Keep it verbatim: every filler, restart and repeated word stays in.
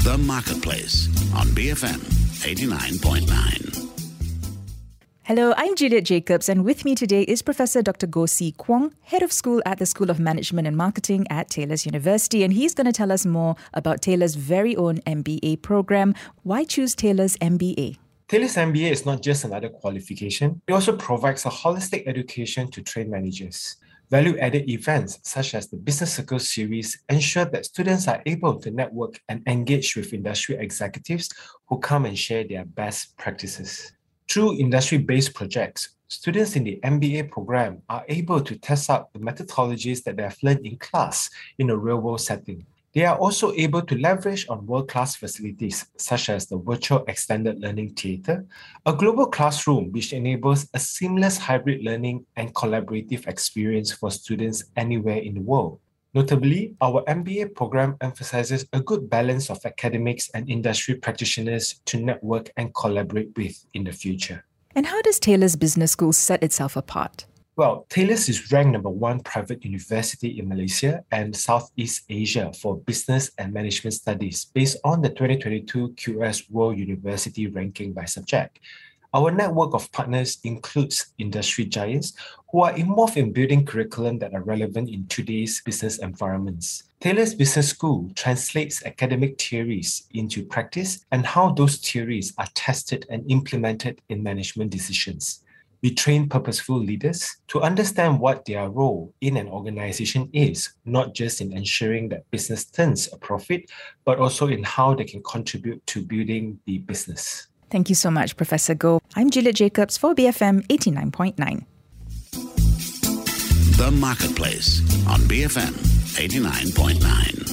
The Marketplace on B F M eighty-nine point nine. Hello, I'm Juliet Jacobs, and with me today is Professor Doctor Goh See Kwong, Head of School at the School of Management and Marketing at Taylor's University, and he's going to tell us more about Taylor's very own M B A program. Why choose Taylor's M B A? Taylor's M B A is not just another qualification, it also provides a holistic education to train managers. Value-added events such as the Business Circle series ensure that students are able to network and engage with industry executives who come and share their best practices. Through industry-based projects, students in the M B A program are able to test out the methodologies that they have learned in class in a real-world setting. They are also able to leverage on world-class facilities such as the Virtual Extended Learning Theatre, a global classroom which enables a seamless hybrid learning and collaborative experience for students anywhere in the world. Notably, our M B A program emphasizes a good balance of academics and industry practitioners to network and collaborate with in the future. And how does Taylor's Business School set itself apart? Well, Taylor's is ranked number one private university in Malaysia and Southeast Asia for business and management studies based on the twenty twenty-two Q S World University Ranking by subject. Our network of partners includes industry giants who are involved in building curriculum that are relevant in today's business environments. Taylor's Business School translates academic theories into practice and how those theories are tested and implemented in management decisions. We train purposeful leaders to understand what their role in an organization is, not just in ensuring that business turns a profit, but also in how they can contribute to building the business. Thank you so much, Professor Goh. I'm Juliet Jacobs for B F M eighty-nine point nine. The Marketplace on B F M eighty-nine point nine.